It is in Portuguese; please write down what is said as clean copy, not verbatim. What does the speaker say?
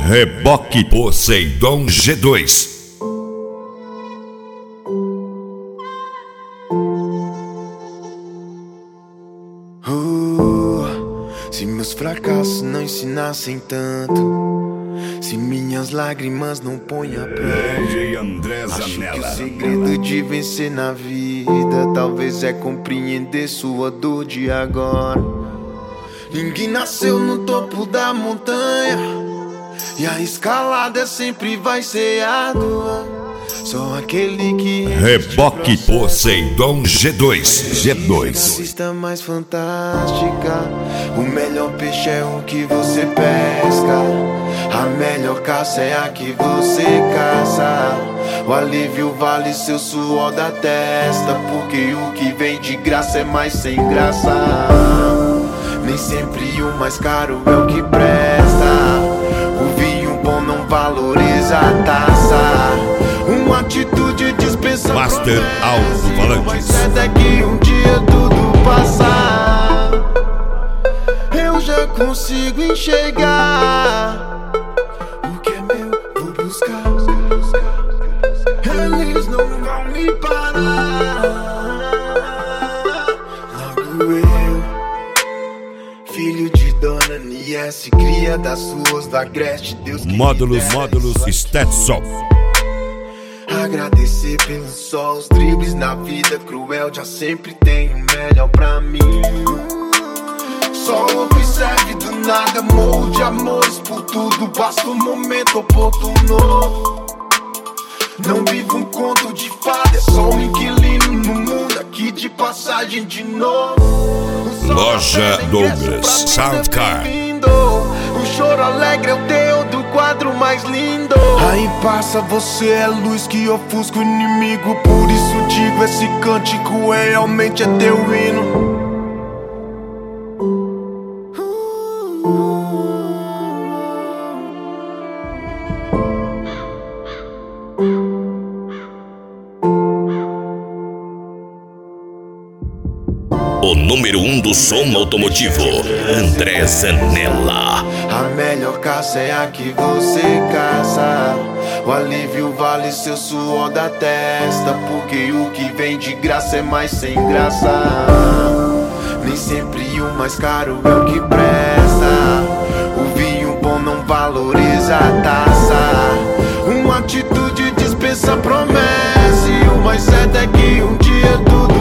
Reboque Poseidon G2. Se meus fracassos não ensinassem tanto, se minhas lágrimas não põem a prova, acho que o segredo de vencer na vida talvez é compreender sua dor de agora. Ninguém nasceu no topo da montanha e a escalada sempre vai ser árdua. Só aquele que Reboque Poseidon G2. Vista mais fantástica. O melhor peixe é o que você pesca. A melhor caça é a que você caça. O alívio vale seu suor da testa, porque o que vem de graça é mais sem graça. Nem sempre o mais caro é o que presta. O vinho bom não valoriza a taça. Uma atitude dispensa Master Alto-Falantes. Mas é daqui um dia tudo passar. Eu já consigo enxergar o que é meu, vou buscar. Eles não vão me parar. Logo eu, filho de Dona Niesse, cria das ruas da Agreste, Deus que Módulos Stetson. Agradecer pelo sol, os dribles na vida cruel, já sempre tem o melhor pra mim. Só observe do nada, molde amores por tudo, basta um momento oportuno. Não vivo um conto de fada, é só um inquilino no mundo, aqui de passagem de novo. Loja Douglas Soundcard. O choro alegre é o teu do quadro mais lindo. Aí passa, você é luz que ofusca o inimigo. Por isso digo, esse cântico realmente é teu hino. O número 1 do som automotivo, André Zanella. A melhor caça é a que você caça. O alívio vale seu suor da testa, porque o que vem de graça é mais sem graça. Nem sempre o mais caro é o que presta. O vinho bom não valoriza a taça. Uma atitude dispensa promessa, e o mais certo é que um dia tudo